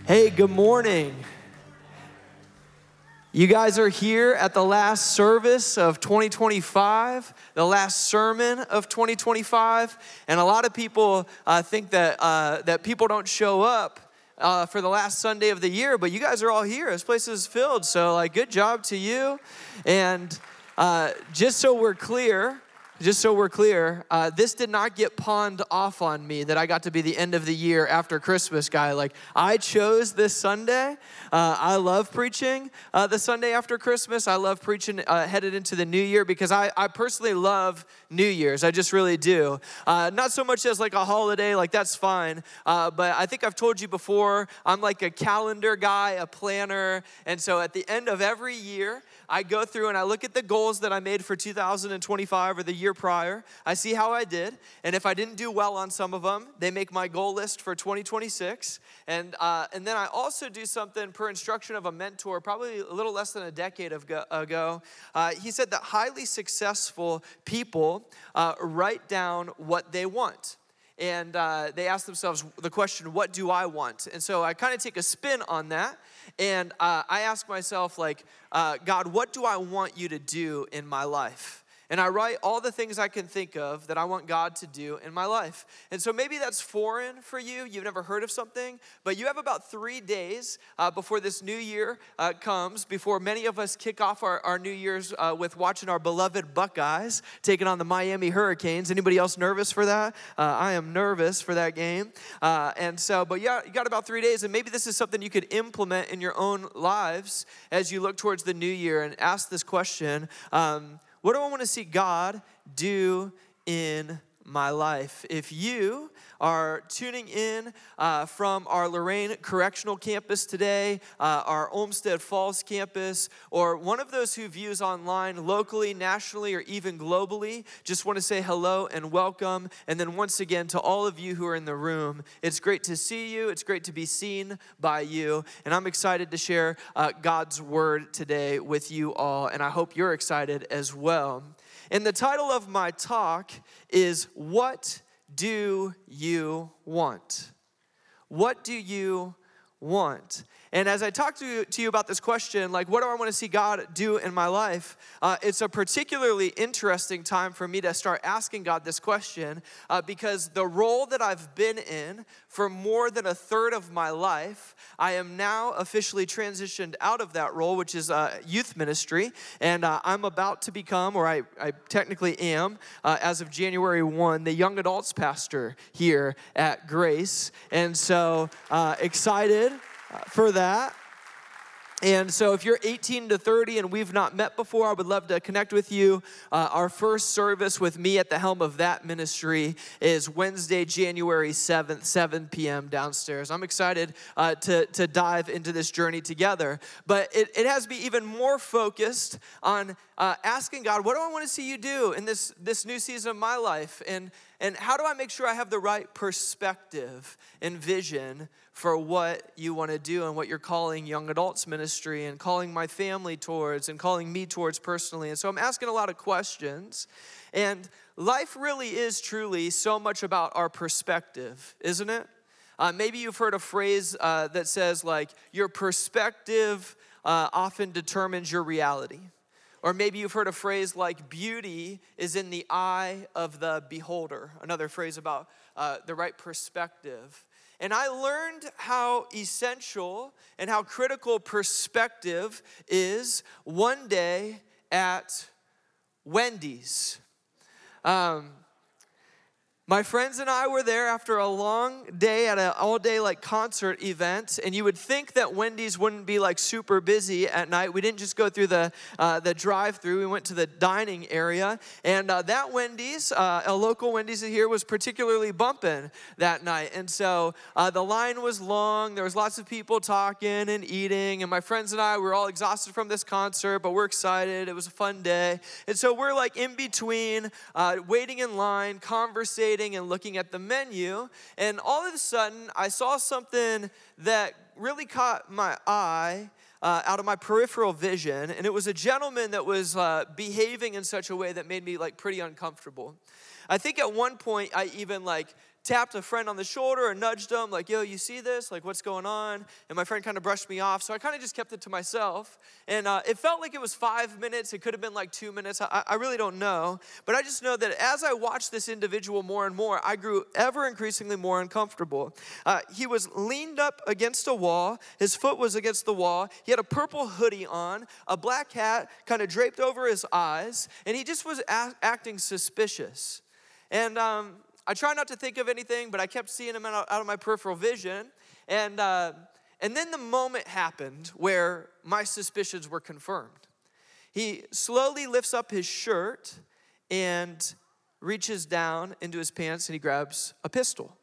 Hey, good morning. You guys are here at the last service of 2025, the last sermon of 2025, and a lot of people think that people don't show up for the last Sunday of the year, but you guys are all here. This place is filled, so good job to you. And just so we're clear, this did not get pawned off on me that I got to be the end of the year after Christmas guy. I chose this Sunday. I love preaching the Sunday after Christmas. I love preaching headed into the new year because I personally love New Year's. I just really do. Not so much as a holiday, that's fine. But I think I've told you before, I'm a calendar guy, a planner. And so at the end of every year, I go through and I look at the goals that I made for 2025 or the year prior. I see how I did. And if I didn't do well on some of them, they make my goal list for 2026. And then I also do something per instruction of a mentor, probably a little less than a decade ago. He said that highly successful people write down what they want. And they ask themselves the question, what do I want? And so I kind of take a spin on that. And I ask myself, God, what do I want you to do in my life? And I write all the things I can think of that I want God to do in my life. And so maybe that's foreign for you. You've never heard of something. But you have about 3 days before this new year comes, before many of us kick off our New Year's with watching our beloved Buckeyes taking on the Miami Hurricanes. Anybody else nervous for that? I am nervous for that game. But you got about 3 days. And maybe this is something you could implement in your own lives as you look towards the new year and ask this question. What do I want to see God do in my life? If you are tuning in from our Lorain Correctional Campus today, our Olmsted Falls campus, or one of those who views online locally, nationally, or even globally, just want to say hello and welcome. And then once again, to all of you who are in the room, it's great to see you. It's great to be seen by you. And I'm excited to share God's word today with you all. And I hope you're excited as well. And the title of my talk is, What do you want? What do you want? And as I talk to you about this question, what do I want to see God do in my life? It's a particularly interesting time for me to start asking God this question because the role that I've been in for more than a third of my life, I am now officially transitioned out of that role, which is youth ministry. And I'm about to become, or I technically am, as of January 1, the young adults pastor here at Grace. And so excited for that. And so if you're 18 to 30 and we've not met before, I would love to connect with you. Our first service with me at the helm of that ministry is Wednesday, January 7th, 7 p.m. downstairs. I'm excited to dive into this journey together. But it has me even more focused on asking God, what do I want to see you do in this new season of my life? And how do I make sure I have the right perspective and vision for what you want to do and what you're calling young adults ministry and calling my family towards and calling me towards personally? And so I'm asking a lot of questions. And life really is truly so much about our perspective, isn't it? Maybe you've heard a phrase that says your perspective often determines your reality. Or maybe you've heard a phrase like beauty is in the eye of the beholder. Another phrase about the right perspective. And I learned how essential and how critical perspective is one day at Wendy's. My friends and I were there after a long day at an all-day concert event, and you would think that Wendy's wouldn't be super busy at night. We didn't just go through the drive-through. We went to the dining area, and that Wendy's, a local Wendy's here, was particularly bumping that night. And so the line was long. There was lots of people talking and eating, and my friends and I were all exhausted from this concert, but we're excited. It was a fun day. And so we're in between, waiting in line, conversating, and looking at the menu, and all of a sudden I saw something that really caught my eye out of my peripheral vision, and it was a gentleman that was behaving in such a way that made me pretty uncomfortable. I think at one point I even tapped a friend on the shoulder and nudged him, like, yo, you see this? Like, what's going on? And my friend kind of brushed me off. So I kind of just kept it to myself. And it felt like it was 5 minutes. It could have been like 2 minutes. I really don't know. But I just know that as I watched this individual more and more, I grew ever increasingly more uncomfortable. He was leaned up against a wall. His foot was against the wall. He had a purple hoodie on, a black hat kind of draped over his eyes, and he just was acting suspicious. And I try not to think of anything, but I kept seeing him out of my peripheral vision. And then the moment happened where my suspicions were confirmed. He slowly lifts up his shirt and reaches down into his pants and he grabs a pistol.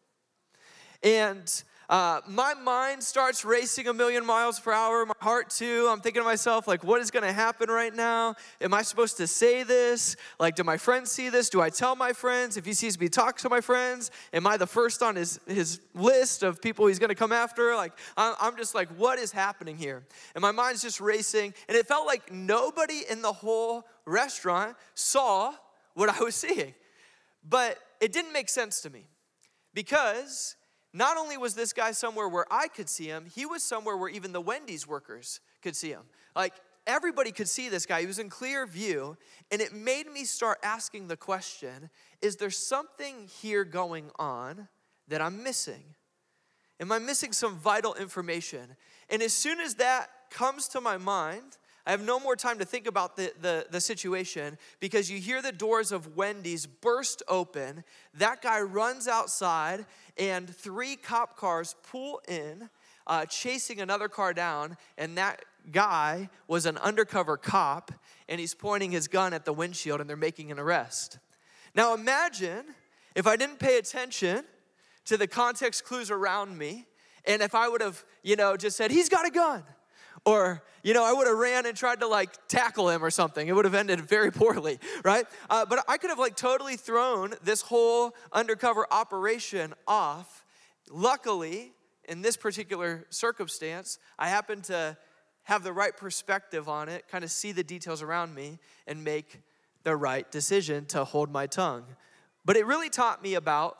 And my mind starts racing 1,000,000 miles per hour, my heart too. I'm thinking to myself, like, what is gonna happen right now? Am I supposed to say this? Like, do my friends see this? Do I tell my friends? If he sees me talk to my friends, am I the first on his list of people he's gonna come after? Like, I'm just like, what is happening here? And my mind's just racing, and it felt like nobody in the whole restaurant saw what I was seeing. But it didn't make sense to me, because not only was this guy somewhere where I could see him, he was somewhere where even the Wendy's workers could see him. Like, everybody could see this guy. He was in clear view, and it made me start asking the question, is there something here going on that I'm missing? Am I missing some vital information? And as soon as that comes to my mind, I have no more time to think about the situation, because you hear the doors of Wendy's burst open. That guy runs outside, and 3 cop cars pull in, chasing another car down, and that guy was an undercover cop, and he's pointing his gun at the windshield, and they're making an arrest. Now imagine if I didn't pay attention to the context clues around me, and if I would have, just said, he's got a gun. Or, I would have ran and tried to tackle him or something. It would have ended very poorly, right? But I could have totally thrown this whole undercover operation off. Luckily, in this particular circumstance, I happened to have the right perspective on it, kind of see the details around me, and make the right decision to hold my tongue. But it really taught me about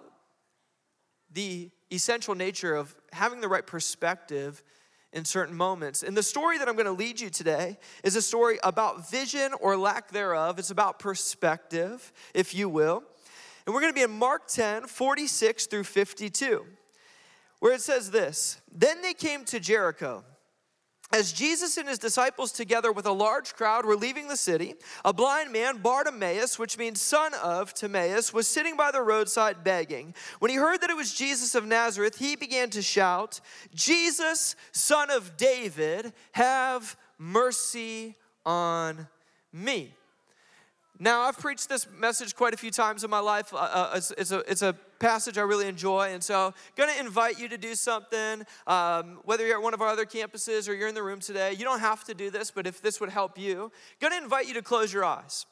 the essential nature of having the right perspective in certain moments. And the story that I'm going to lead you today is a story about vision or lack thereof. It's about perspective, if you will. And we're going to be in Mark 10, 46 through 52, where it says this: Then they came to Jericho. As Jesus and his disciples, together with a large crowd, were leaving the city, a blind man, Bartimaeus, which means son of Timaeus, was sitting by the roadside begging. When he heard that it was Jesus of Nazareth, he began to shout, "Jesus, son of David, have mercy on me." Now, I've preached this message quite a few times in my life. It's a passage I really enjoy, and so I'm going to invite you to do something, whether you're at one of our other campuses or you're in the room today. You don't have to do this, but if this would help you, I'm going to invite you to close your eyes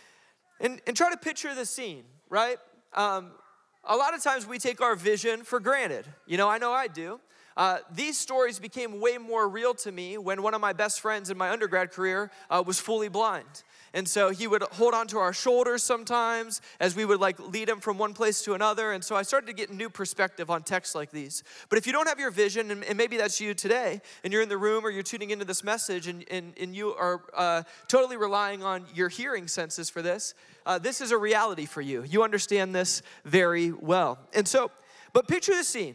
and try to picture the scene, right? A lot of times we take our vision for granted. I know I do. These stories became way more real to me when one of my best friends in my undergrad career was fully blind. And so he would hold on to our shoulders sometimes as we would lead him from one place to another. And so I started to get new perspective on texts like these. But if you don't have your vision, and maybe that's you today, and you're in the room or you're tuning into this message and you are totally relying on your hearing senses for this, this is a reality for you. You understand this very well. And so, but picture the scene.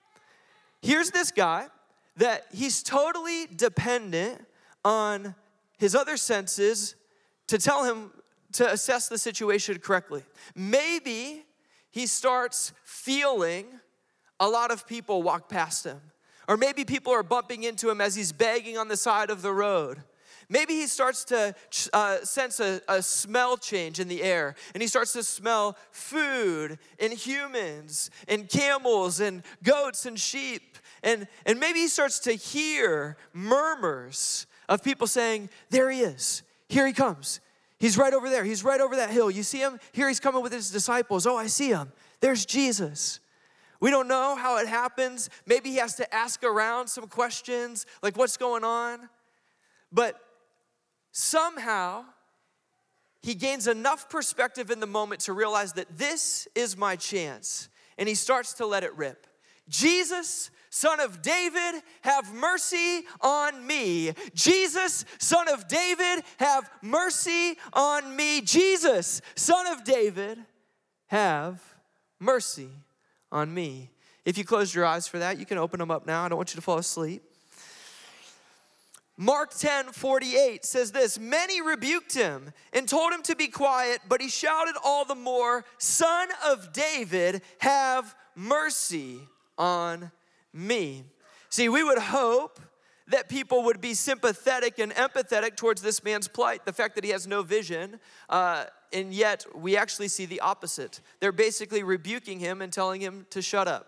Here's this guy that he's totally dependent on his other senses to tell him to assess the situation correctly. Maybe he starts feeling a lot of people walk past him. Or maybe people are bumping into him as he's begging on the side of the road. Maybe he starts to sense a smell change in the air, and he starts to smell food and humans and camels and goats and sheep. And maybe he starts to hear murmurs of people saying, "There he is. Here he comes. He's right over there. He's right over that hill. You see him? Here he's coming with his disciples. Oh, I see him. There's Jesus." We don't know how it happens. Maybe he has to ask around some questions, like what's going on. But somehow, he gains enough perspective in the moment to realize that this is my chance. and he starts to let it rip. Jesus, Son of David, have mercy on me. Jesus, Son of David, have mercy on me. Jesus, Son of David, have mercy on me. If you closed your eyes for that, you can open them up now. I don't want you to fall asleep. Mark 10:48 says this, many rebuked him and told him to be quiet, but he shouted all the more, Son of David, have mercy on me. See, we would hope that people would be sympathetic and empathetic towards this man's plight, the fact that he has no vision, and yet we actually see the opposite. They're basically rebuking him and telling him to shut up.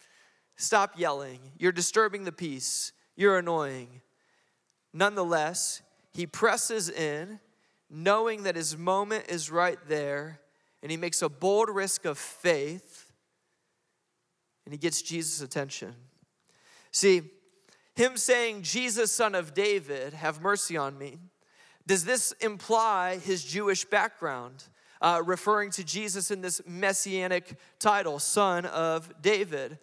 Stop yelling. You're disturbing the peace. You're annoying. Nonetheless, he presses in, knowing that his moment is right there, and he makes a bold risk of faith, and he gets Jesus' attention. See, him saying, Jesus, Son of David, have mercy on me, does this imply his Jewish background, referring to Jesus in this messianic title, Son of David?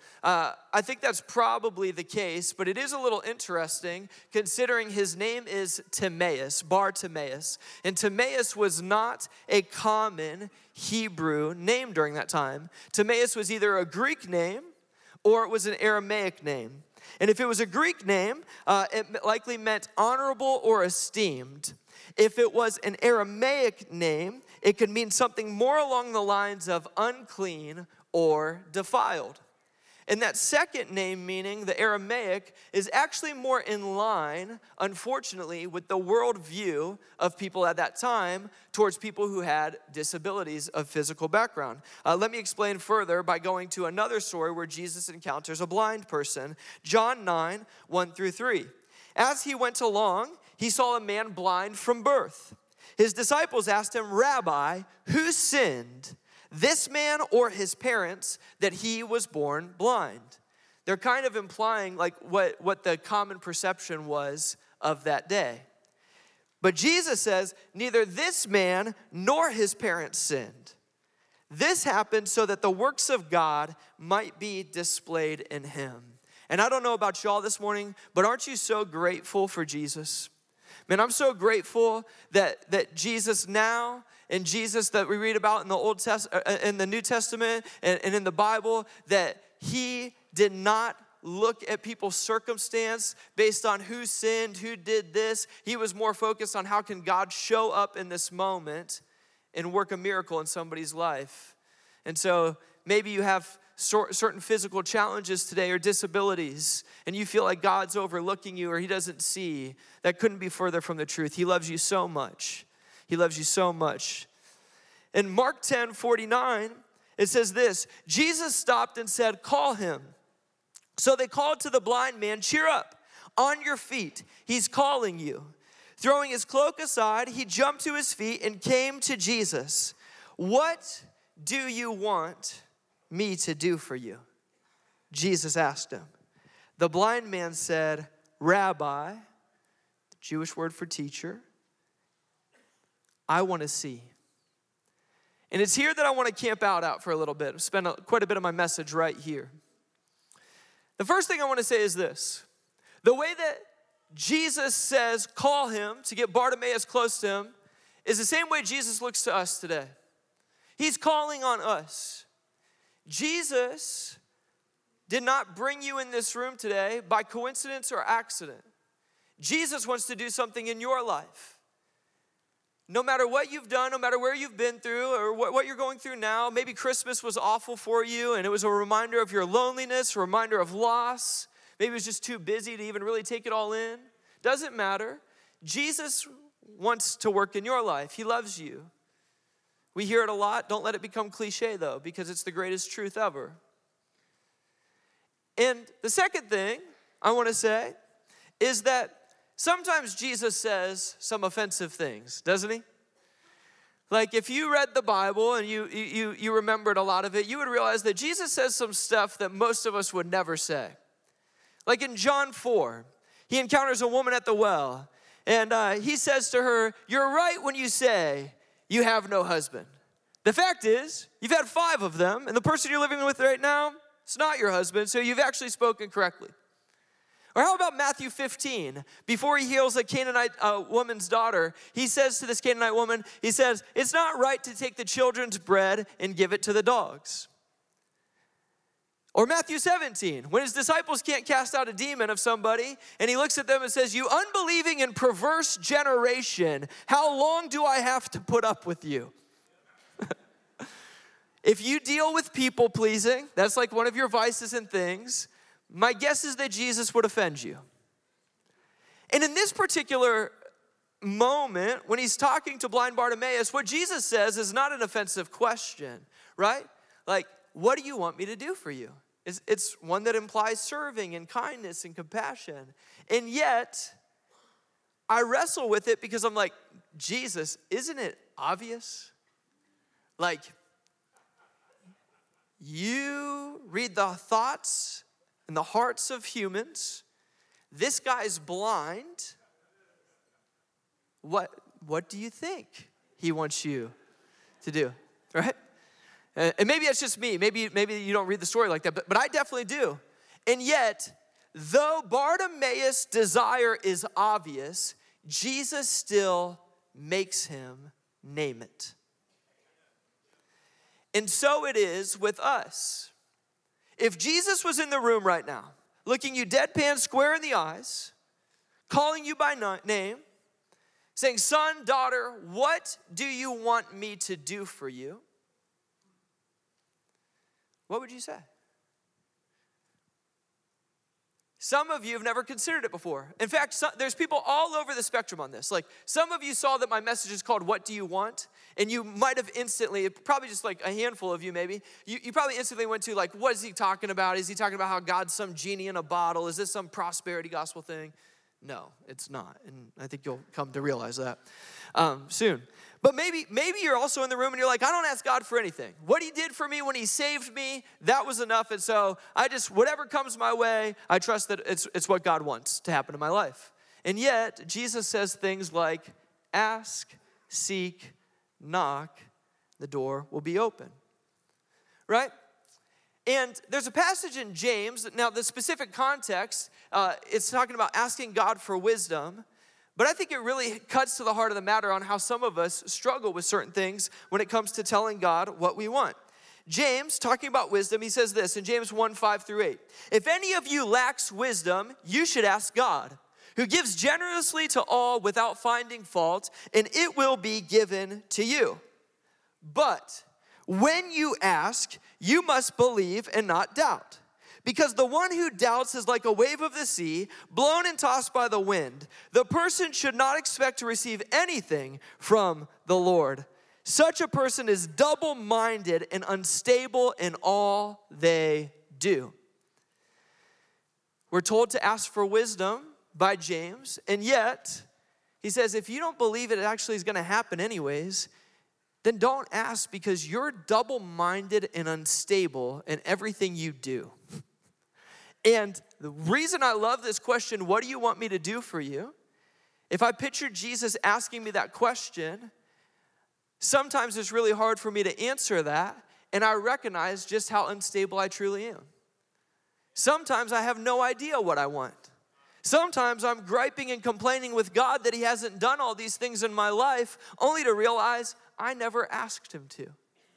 I think that's probably the case, but it is a little interesting considering his name is Timaeus, Bar Timaeus. And Timaeus was not a common Hebrew name during that time. Timaeus was either a Greek name or it was an Aramaic name. And if it was a Greek name, it likely meant honorable or esteemed. If it was an Aramaic name, it could mean something more along the lines of unclean or defiled. And that second name meaning, the Aramaic, is actually more in line, unfortunately, with the worldview of people at that time towards people who had disabilities of physical background. Let me explain further by going to another story where Jesus encounters a blind person. John 9, 1-3. As he went along, he saw a man blind from birth. His disciples asked him, Rabbi, who sinned, this man or his parents, that he was born blind? They're kind of implying like what the common perception was of that day. But Jesus says, neither this man nor his parents sinned. This happened so that the works of God might be displayed in him. And I don't know about y'all this morning, but aren't you so grateful for Jesus? Man, I'm so grateful that Jesus now and Jesus that we read about in the New Testament and in the Bible, that he did not look at people's circumstance based on who sinned, who did this. He was more focused on how can God show up in this moment and work a miracle in somebody's life. And so maybe you have certain physical challenges today or disabilities, and you feel like God's overlooking you or he doesn't see. That couldn't be further from the truth. He loves you so much. He loves you so much. In Mark 10:49, it says this, Jesus stopped and said, call him. So they called to the blind man, cheer up, on your feet, he's calling you. Throwing his cloak aside, he jumped to his feet and came to Jesus. What do you want me to do for you? Jesus asked him. The blind man said, Rabbi, the Jewish word for teacher, I want to see. And it's here that I want to camp out for a little bit, spend quite a bit of my message right here. The first thing I want to say is this. The way that Jesus says, call him to get Bartimaeus close to him is the same way Jesus looks to us today. He's calling on us. Jesus did not bring you in this room today by coincidence or accident. Jesus wants to do something in your life. No matter what you've done, no matter where you've been through or what you're going through now, maybe Christmas was awful for you and it was a reminder of your loneliness, a reminder of loss. Maybe it was just too busy to even really take it all in. Doesn't matter. Jesus wants to work in your life. He loves you. We hear it a lot. Don't let it become cliche though, because it's the greatest truth ever. And the second thing I want to say is that sometimes Jesus says some offensive things, doesn't he? Like if you read the Bible and you remembered a lot of it, you would realize that Jesus says some stuff that most of us would never say. Like in John 4, he encounters a woman at the well, and he says to her, you're right when you say you have no husband. The fact is, you've had 5 of them, and the person you're living with right now, it's not your husband, so you've actually spoken correctly. Or how about Matthew 15? Before he heals a Canaanite woman's daughter, he says to this Canaanite woman, he says, it's not right to take the children's bread and give it to the dogs. Or Matthew 17, when his disciples can't cast out a demon of somebody, and he looks at them and says, you unbelieving and perverse generation, how long do I have to put up with you? If you deal with people pleasing, that's like one of your vices and things, my guess is that Jesus would offend you. And in this particular moment, when he's talking to blind Bartimaeus, what Jesus says is not an offensive question, right? Like, what do you want me to do for you? It's one that implies serving and kindness and compassion. And yet, I wrestle with it because I'm like, Jesus, isn't it obvious? Like, you read the thoughts and the hearts of humans. This guy's blind. What do you think he wants you to do, right? And maybe it's just me. Maybe you don't read the story like that, but I definitely do. And yet, though Bartimaeus' desire is obvious, Jesus still makes him name it. And so it is with us. If Jesus was in the room right now, looking you deadpan square in the eyes, calling you by name, saying, son, daughter, what do you want me to do for you? What would you say? Some of you have never considered it before. In fact, there's people all over the spectrum on this. Like, some of you saw that my message is called What Do You Want? And you might have instantly, probably just like a handful of you maybe, you probably instantly went to like, what is he talking about? Is he talking about how God's some genie in a bottle? Is this some prosperity gospel thing? No, it's not. And I think you'll come to realize that soon. But maybe you're also in the room and you're like, I don't ask God for anything. What he did for me when he saved me, that was enough. And so whatever comes my way, I trust that it's what God wants to happen in my life. And yet, Jesus says things like, ask, seek, knock, the door will be open. Right? And there's a passage in James, now the specific context, it's talking about asking God for wisdom. But I think it really cuts to the heart of the matter on how some of us struggle with certain things when it comes to telling God what we want. James, talking about wisdom, he says this in James 1:5-8. If any of you lacks wisdom, you should ask God, who gives generously to all without finding fault, and it will be given to you. But when you ask, you must believe and not doubt. Because the one who doubts is like a wave of the sea, blown and tossed by the wind. The person should not expect to receive anything from the Lord. Such a person is double-minded and unstable in all they do. We're told to ask for wisdom by James, and yet, he says, if you don't believe it actually is going to happen anyways, then don't ask because you're double-minded and unstable in everything you do. And the reason I love this question, what do you want me to do for you? If I picture Jesus asking me that question, sometimes it's really hard for me to answer that, and I recognize just how unstable I truly am. Sometimes I have no idea what I want. Sometimes I'm griping and complaining with God that he hasn't done all these things in my life, only to realize I never asked him to.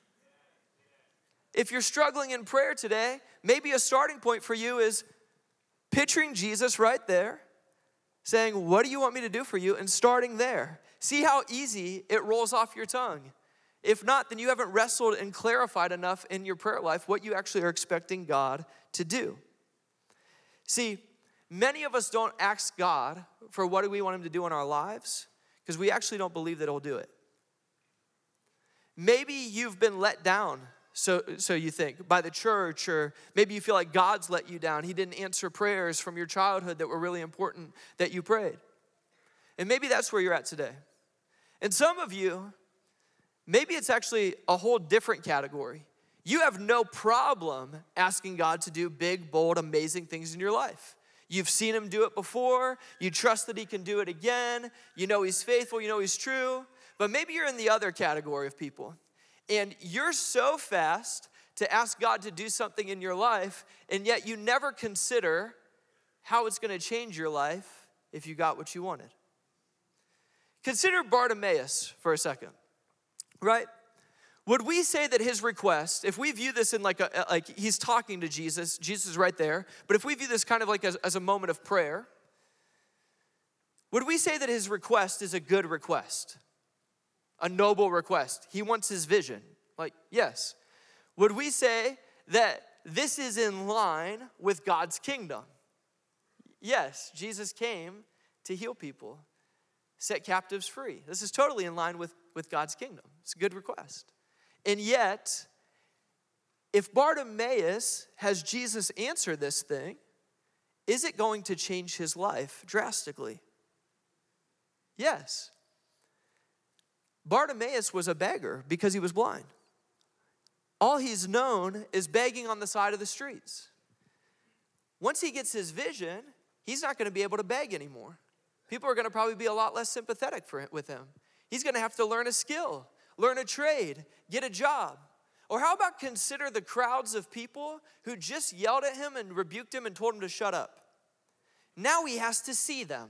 If you're struggling in prayer today, maybe a starting point for you is picturing Jesus right there, saying, what do you want me to do for you? And starting there. See how easy it rolls off your tongue. If not, then you haven't wrestled and clarified enough in your prayer life what you actually are expecting God to do. See, many of us don't ask God for what do we want him to do in our lives because we actually don't believe that he'll do it. Maybe you've been let down, so you think, by the church, or maybe you feel like God's let you down. He didn't answer prayers from your childhood that were really important that you prayed. And maybe that's where you're at today. And some of you, maybe it's actually a whole different category. You have no problem asking God to do big, bold, amazing things in your life. You've seen him do it before. You trust that he can do it again. You know he's faithful. You know he's true. But maybe you're in the other category of people. and you're so fast to ask God to do something in your life, and yet you never consider how it's going to change your life if you got what you wanted. Consider Bartimaeus for a second, right? Would we say that his request, if we view this in like he's talking to Jesus, Jesus is right there, but if we view this kind of like as a moment of prayer, would we say that his request is a good request? A noble request? He wants his vision. Like, yes. Would we say that this is in line with God's kingdom? Yes, Jesus came to heal people, set captives free. This is totally in line with God's kingdom. It's a good request. And yet, if Bartimaeus has Jesus answer this thing, is it going to change his life drastically? Yes. Bartimaeus was a beggar because he was blind. All he's known is begging on the side of the streets. Once he gets his vision, he's not going to be able to beg anymore. People are going to probably be a lot less sympathetic with him. He's going to have to learn a skill, learn a trade, get a job. Or how about consider the crowds of people who just yelled at him and rebuked him and told him to shut up. Now he has to see them.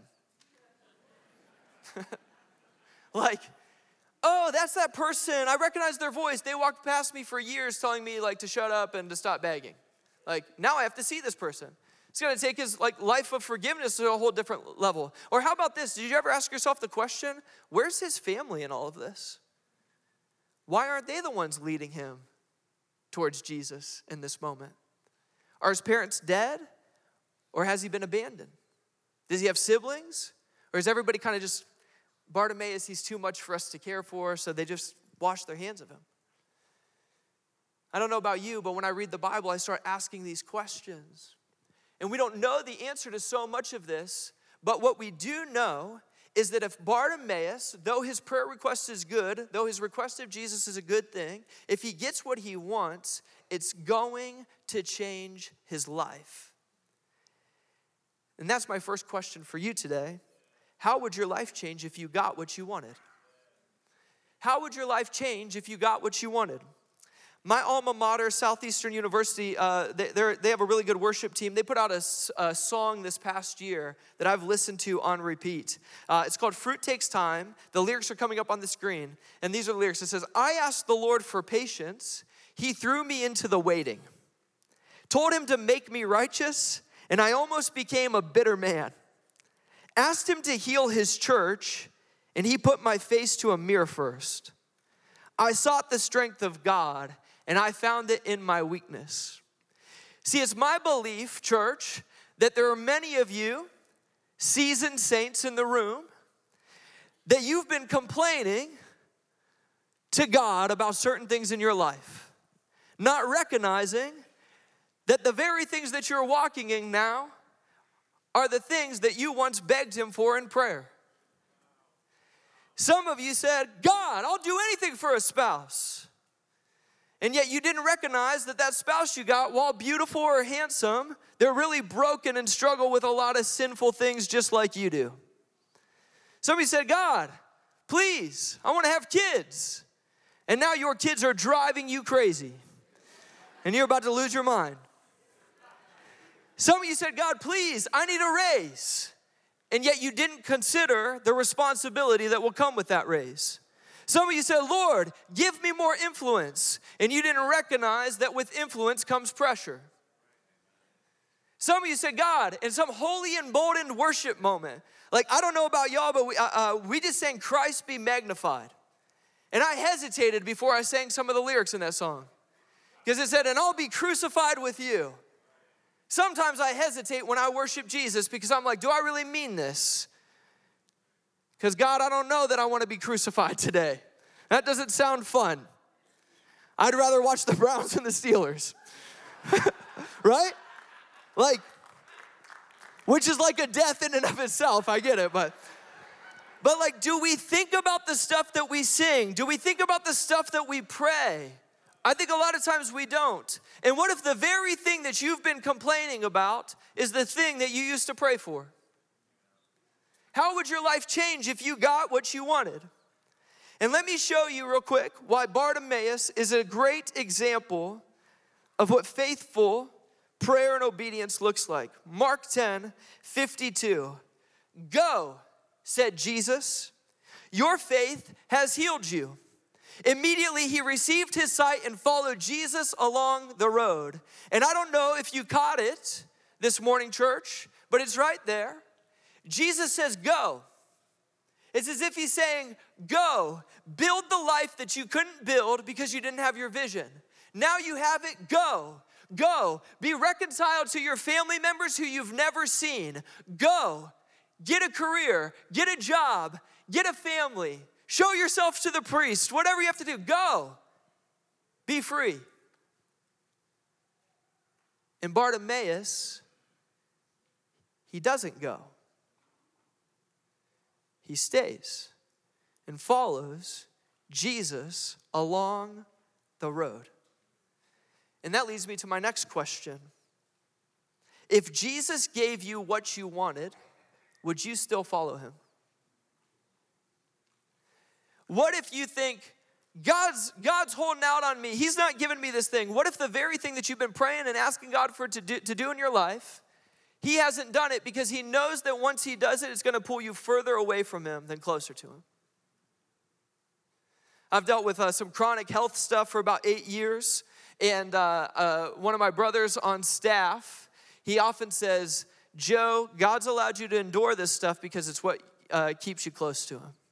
Like, oh, that's that person. I recognize their voice. They walked past me for years telling me like to shut up and to stop begging. Like, now I have to see this person. It's going to take his like life of forgiveness to a whole different level. Or how about this? Did you ever ask yourself the question, where's his family in all of this? Why aren't they the ones leading him towards Jesus in this moment? Are his parents dead? Or has he been abandoned? Does he have siblings? Or is everybody kind of just, Bartimaeus, he's too much for us to care for, so they just wash their hands of him? I don't know about you, but when I read the Bible, I start asking these questions. And we don't know the answer to so much of this, but what we do know is that if Bartimaeus, though his prayer request is good, though his request of Jesus is a good thing, if he gets what he wants, it's going to change his life. And that's my first question for you today. How would your life change if you got what you wanted? How would your life change if you got what you wanted? My alma mater, Southeastern University, they have a really good worship team. They put out a song this past year that I've listened to on repeat. It's called Fruit Takes Time. The lyrics are coming up on the screen. And these are the lyrics. It says, I asked the Lord for patience. He threw me into the waiting. Told him to make me righteous, and I almost became a bitter man. Asked him to heal his church, and he put my face to a mirror first. I sought the strength of God, and I found it in my weakness. See, it's my belief, church, that there are many of you, seasoned saints in the room, that you've been complaining to God about certain things in your life, not recognizing that the very things that you're walking in now are the things that you once begged him for in prayer. Some of you said, God, I'll do anything for a spouse. And yet you didn't recognize that that spouse you got, while beautiful or handsome, they're really broken and struggle with a lot of sinful things just like you do. Some of you said, God, please, I want to have kids. And now your kids are driving you crazy. And you're about to lose your mind. Some of you said, God, please, I need a raise. And yet you didn't consider the responsibility that will come with that raise. Some of you said, Lord, give me more influence. And you didn't recognize that with influence comes pressure. Some of you said, God, in some holy emboldened worship moment, like I don't know about y'all, but we just sang Christ be magnified. And I hesitated before I sang some of the lyrics in that song. Because it said, and I'll be crucified with you. Sometimes I hesitate when I worship Jesus because I'm like, do I really mean this? Because God, I don't know that I want to be crucified today. That doesn't sound fun. I'd rather watch the Browns and the Steelers. Right? Like, which is like a death in and of itself. I get it, but like, do we think about the stuff that we sing? Do we think about the stuff that we pray? I think a lot of times we don't. And what if the very thing that you've been complaining about is the thing that you used to pray for? How would your life change if you got what you wanted? And let me show you real quick why Bartimaeus is a great example of what faithful prayer and obedience looks like. Mark 10:52. Go, said Jesus, your faith has healed you. Immediately he received his sight and followed Jesus along the road. And I don't know if you caught it this morning, church, but it's right there. Jesus says, go. It's as if he's saying, go, build the life that you couldn't build because you didn't have your vision. Now you have it, go. Go, be reconciled to your family members who you've never seen. Go, get a career, get a job, get a family. Show yourself to the priest, whatever you have to do, go. Be free. And Bartimaeus, he doesn't go. He stays and follows Jesus along the road. And that leads me to my next question. If Jesus gave you what you wanted, would you still follow him? What if you think, God's holding out on me. He's not giving me this thing. What if the very thing that you've been praying and asking God for to do in your life, he hasn't done it because he knows that once he does it, it's going to pull you further away from him than closer to him. I've dealt with some chronic health stuff for about 8 years. And one of my brothers on staff, he often says, Joe, God's allowed you to endure this stuff because it's what keeps you close to him.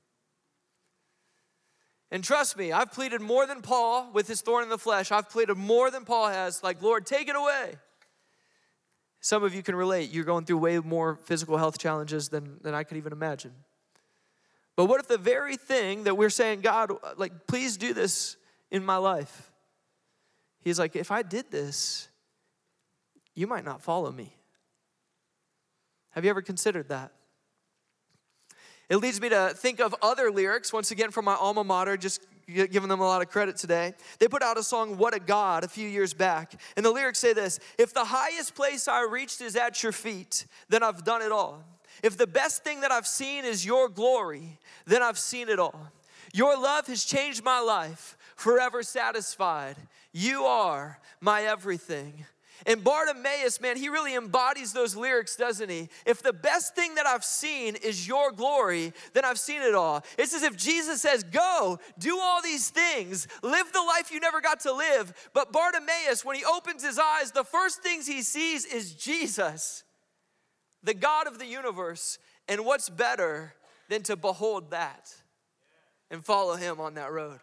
And trust me, I've pleaded more than Paul with his thorn in the flesh. I've pleaded more than Paul has, like, Lord, take it away. Some of you can relate. You're going through way more physical health challenges than I could even imagine. But what if the very thing that we're saying, God, like, please do this in my life? He's like, if I did this, you might not follow me. Have you ever considered that? It leads me to think of other lyrics, once again from my alma mater, just giving them a lot of credit today. They put out a song, What a God, a few years back. And the lyrics say this: if the highest place I reached is at your feet, then I've done it all. If the best thing that I've seen is your glory, then I've seen it all. Your love has changed my life, forever satisfied. You are my everything. And Bartimaeus, man, he really embodies those lyrics, doesn't he? If the best thing that I've seen is your glory, then I've seen it all. It's as if Jesus says, go, do all these things, live the life you never got to live. But Bartimaeus, when he opens his eyes, the first things he sees is Jesus, the God of the universe. And what's better than to behold that and follow him on that road?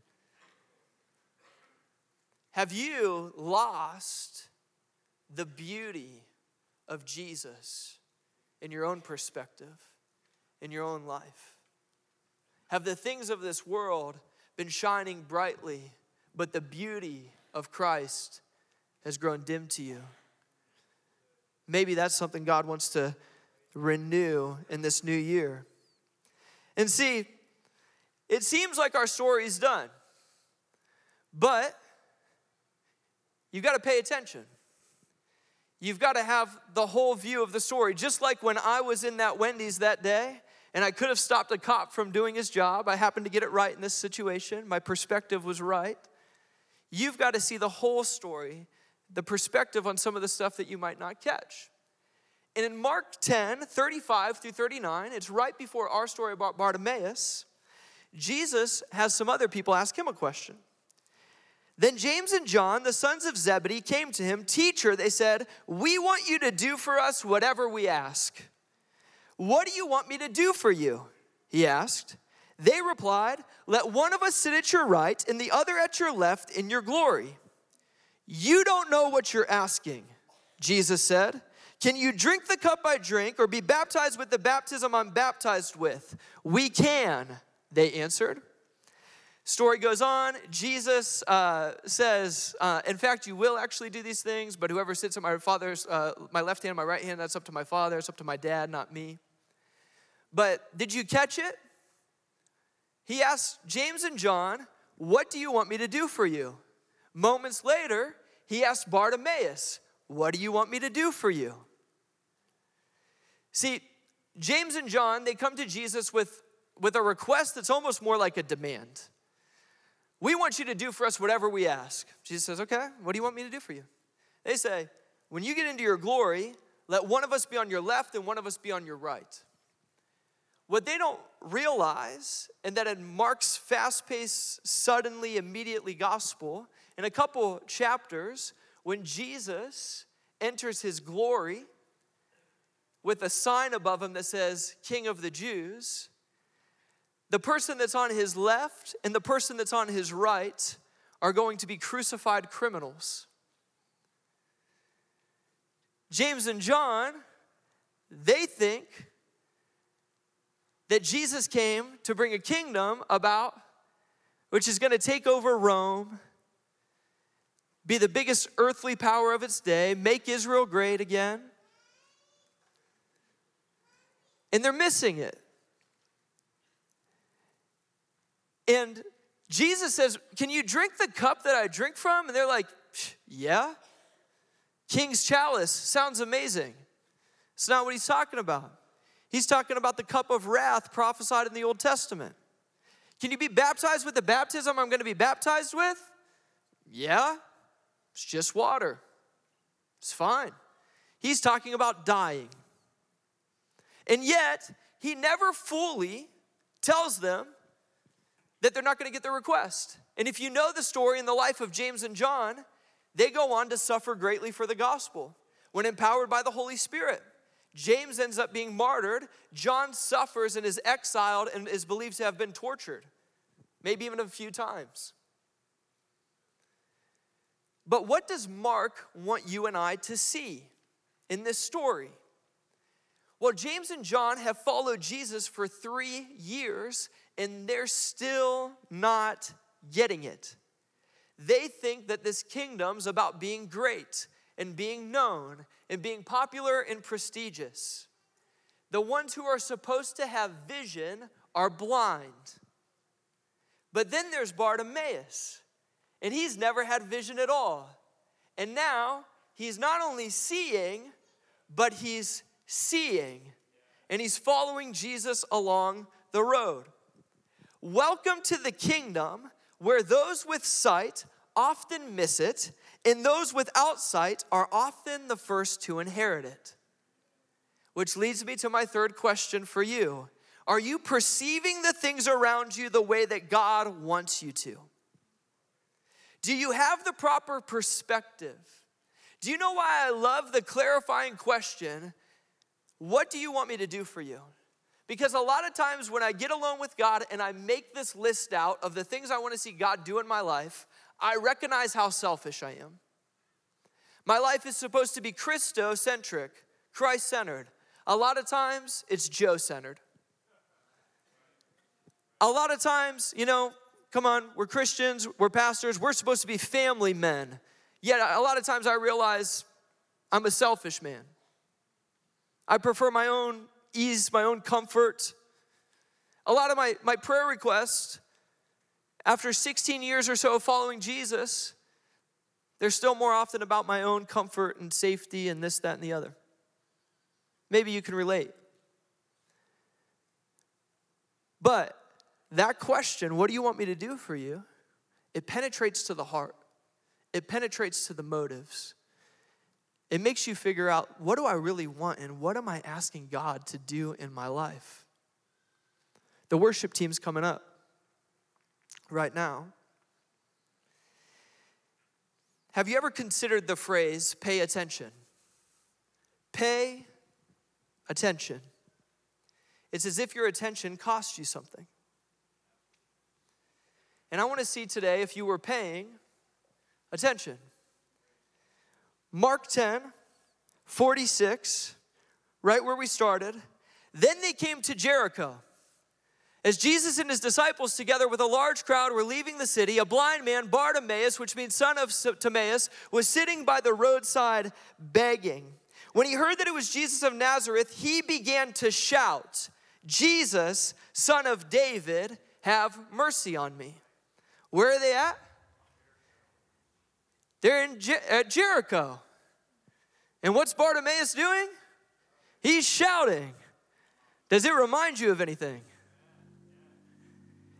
Have you lost the beauty of Jesus in your own perspective, in your own life? Have the things of this world been shining brightly, but the beauty of Christ has grown dim to you? Maybe that's something God wants to renew in this new year. And see, it seems like our story's done, but you've got to pay attention. You've got to have the whole view of the story. Just like when I was in that Wendy's that day, and I could have stopped a cop from doing his job. I happened to get it right in this situation. My perspective was right. You've got to see the whole story, the perspective on some of the stuff that you might not catch. And in Mark 10:35 through 39, it's right before our story about Bartimaeus, Jesus has some other people ask him a question. Then James and John, the sons of Zebedee, came to him. Teacher, they said, we want you to do for us whatever we ask. What do you want me to do for you? He asked. They replied, let one of us sit at your right and the other at your left in your glory. You don't know what you're asking, Jesus said. Can you drink the cup I drink or be baptized with the baptism I'm baptized with? We can, they answered. Story goes on. Jesus says, in fact, you will actually do these things, but whoever sits at my father's, my left hand, my right hand, that's up to my father. It's up to my dad, not me. But did you catch it? He asked James and John, what do you want me to do for you? Moments later, he asked Bartimaeus, what do you want me to do for you? See, James and John, they come to Jesus with with a request that's almost more like a demand. We want you to do for us whatever we ask. Jesus says, okay, what do you want me to do for you? They say, when you get into your glory, let one of us be on your left and one of us be on your right. What they don't realize, and that in Mark's fast-paced, suddenly, immediately gospel, in a couple chapters, when Jesus enters his glory with a sign above him that says, King of the Jews, the person that's on his left and the person that's on his right are going to be crucified criminals. James and John, they think that Jesus came to bring a kingdom about, which is going to take over Rome, be the biggest earthly power of its day, make Israel great again. And they're missing it. And Jesus says, can you drink the cup that I drink from? And they're like, yeah. King's chalice sounds amazing. It's not what he's talking about. He's talking about the cup of wrath prophesied in the Old Testament. Can you be baptized with the baptism I'm going to be baptized with? Yeah, it's just water. It's fine. He's talking about dying. And yet, he never fully tells them that they're not going to get their request. And if you know the story in the life of James and John, they go on to suffer greatly for the gospel when empowered by the Holy Spirit. James ends up being martyred. John suffers and is exiled and is believed to have been tortured, maybe even a few times. But what does Mark want you and I to see in this story? Well, James and John have followed Jesus for 3 years, and they're still not getting it. They think that this kingdom's about being great and being known and being popular and prestigious. The ones who are supposed to have vision are blind. But then there's Bartimaeus, and he's never had vision at all. And now he's not only seeing, but he's seeing. And he's following Jesus along the road. Welcome to the kingdom where those with sight often miss it, and those without sight are often the first to inherit it. Which leads me to my third question for you. Are you perceiving the things around you the way that God wants you to? Do you have the proper perspective? Do you know why I love the clarifying question, what do you want me to do for you? Because a lot of times when I get alone with God and I make this list out of the things I want to see God do in my life, I recognize how selfish I am. My life is supposed to be Christocentric, Christ-centered. A lot of times, it's Joe-centered. A lot of times, come on, we're Christians, we're pastors, we're supposed to be family men. Yet a lot of times I realize I'm a selfish man. I prefer my own ease, my own comfort. A lot of my prayer requests, after 16 years or so of following Jesus, they're still more often about my own comfort and safety and this, that, and the other. Maybe you can relate. But that question, what do you want me to do for you? It penetrates to the heart. It penetrates to the motives. It makes you figure out, what do I really want and what am I asking God to do in my life? The worship team's coming up right now. Have you ever considered the phrase, pay attention? Pay attention. It's as if your attention costs you something. And I want to see today if you were paying attention. Mark 10:46, right where we started. Then they came to Jericho. As Jesus and his disciples, together with a large crowd, were leaving the city, a blind man, Bartimaeus, which means son of Timaeus, was sitting by the roadside begging. When he heard that it was Jesus of Nazareth, he began to shout, Jesus, son of David, have mercy on me. Where are they at? They're at Jericho. And what's Bartimaeus doing? He's shouting. Does it remind you of anything?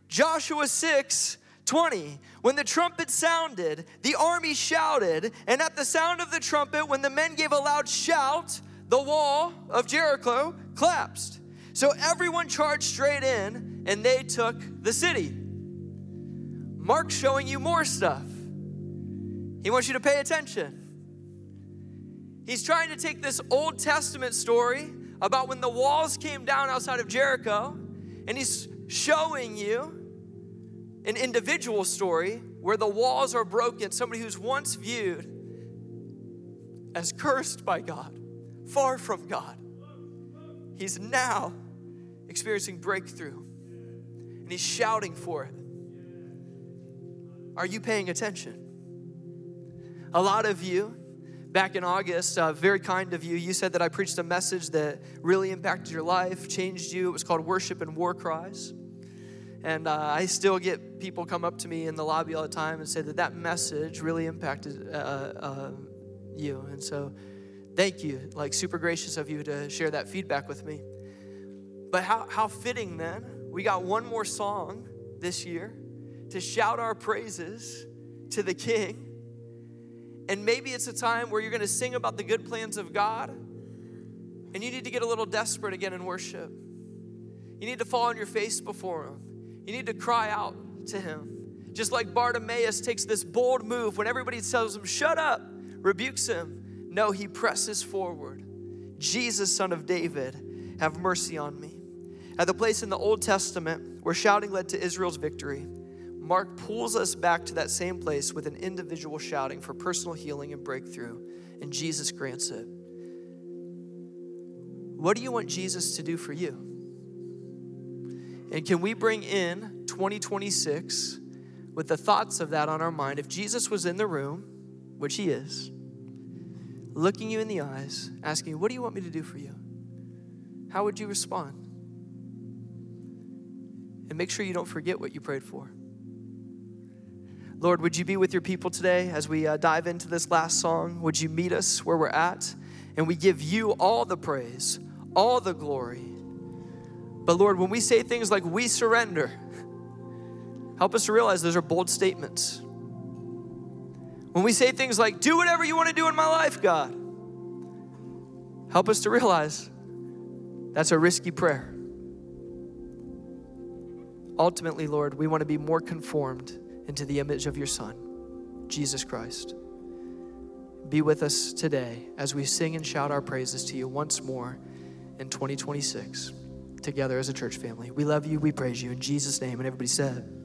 Joshua 6:20, when the trumpet sounded, the army shouted, and at the sound of the trumpet, when the men gave a loud shout, the wall of Jericho collapsed. So everyone charged straight in, and they took the city. Mark's showing you more stuff. He wants you to pay attention. He's trying to take this Old Testament story about when the walls came down outside of Jericho, and he's showing you an individual story where the walls are broken. Somebody who's once viewed as cursed by God, far from God. He's now experiencing breakthrough, and he's shouting for it. Are you paying attention? A lot of you, back in August, very kind of you, you said that I preached a message that really impacted your life, changed you. It was called Worship and War Cries. And I still get people come up to me in the lobby all the time and say that message really impacted you. And so thank you, like super gracious of you to share that feedback with me. But how fitting then, we got one more song this year to shout our praises to the King. And maybe it's a time where you're going to sing about the good plans of God, and you need to get a little desperate again in worship. You need to fall on your face before him. You need to cry out to him. Just like Bartimaeus takes this bold move when everybody tells him, shut up, rebukes him. No, he presses forward. Jesus, Son of David, have mercy on me. At the place in the Old Testament where shouting led to Israel's victory, Mark pulls us back to that same place with an individual shouting for personal healing and breakthrough, and Jesus grants it. What do you want Jesus to do for you? And can we bring in 2026 with the thoughts of that on our mind? If Jesus was in the room, which he is, looking you in the eyes, asking you, what do you want me to do for you? How would you respond? And make sure you don't forget what you prayed for. Lord, would you be with your people today as we dive into this last song? Would you meet us where we're at? And we give you all the praise, all the glory. But Lord, when we say things like we surrender, help us to realize those are bold statements. When we say things like, do whatever you want to do in my life, God, help us to realize that's a risky prayer. Ultimately, Lord, we want to be more conformed into the image of your Son, Jesus Christ. Be with us today as we sing and shout our praises to you once more in 2026, together as a church family. We love you, we praise you. In Jesus' name, and everybody said,